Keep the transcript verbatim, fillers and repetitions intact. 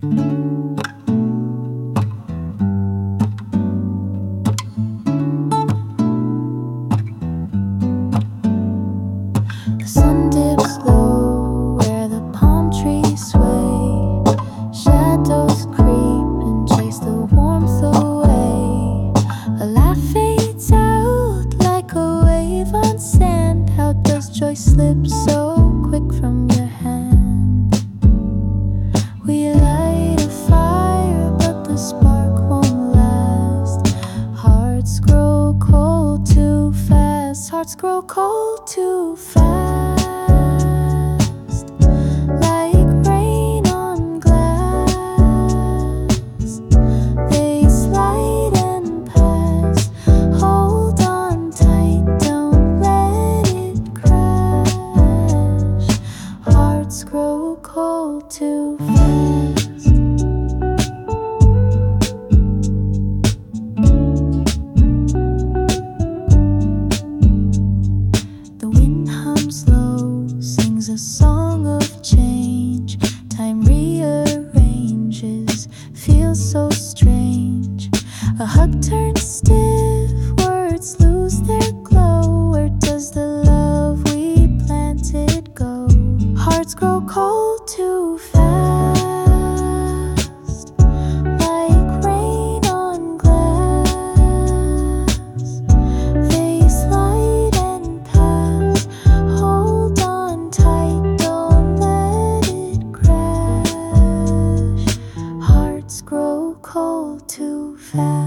The sun dips low where the palm trees sway. Shadows creep and chase the warmth away. A laugh fades out like a wave on sand. How does joy slip so quick from your hand? We light a fire, but the spark won't last. Hearts grow cold too fast. Hearts grow cold too fast. Like rain on glass, they slide and pass. Hold on tight, don't let it crash. Hearts grow cold too fast. The wind hums low, sings a song of change. Time rearranges, feels so strange. A hug turns stiff, words lose their glow. Where does the love we planted go? Hearts grow cold too fast, like rain on glass. They slide and pass. Hold on tight, don't let it crash. Hearts grow cold too fast.